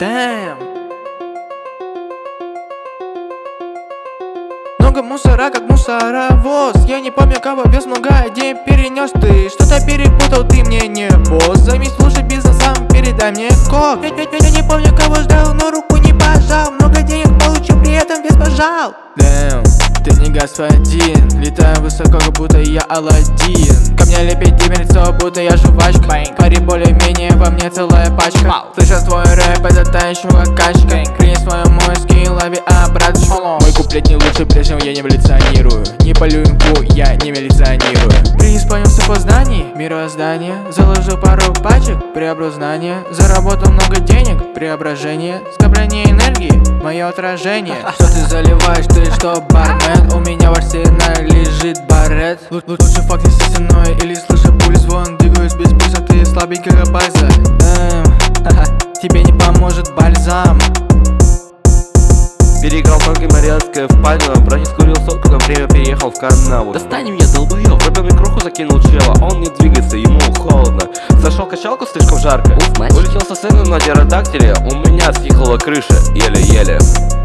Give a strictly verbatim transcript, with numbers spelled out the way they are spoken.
Damn. Много мусора, как мусоровоз. Я не помню, кого вез, много день перенес. Ты что-то перепутал, ты мне не босс. Займись лучше бизнесом, передай мне код. Я, я, я не помню, кого ждал, но руку не пожал. Много денег получил, при этом вес пожал. Damn, ты не господин. Летаю высоко, как будто я Аладдин. Ко мне лепит тебе лицо, будто я жвачка. Пари более-менее, во мне целая пачка. Слышал твой рэп, это та еще какашка. Клини свой мой скин, лови обраточку. Мой куплет не лучше, прежде я не эволюционирую. Не полю инфу, я не милиционирую. Преисполнился познаний, мироздание. Заложил пару пачек, приобрел знания. Заработал много денег, преображение. Скопление энергии, мое отражение. Что ты заливаешь, ты что, бармен? У меня в арсенале лежит барет. Лучше факт естественной или слыша пуль звон. Двигаюсь без пульса, ты слабенькая база. Эм, тебе не поможет бальзам. Переиграл танки Марианская в пальму. Братец курил сотку, на время переехал в канаву. Достанем я долбоёб, пробил кроху закинул чела. Он не двигается, ему холодно. Зашел качалку, слишком жарко. Улетел со сцены на деродактиле. У меня съехала крыша, еле-еле.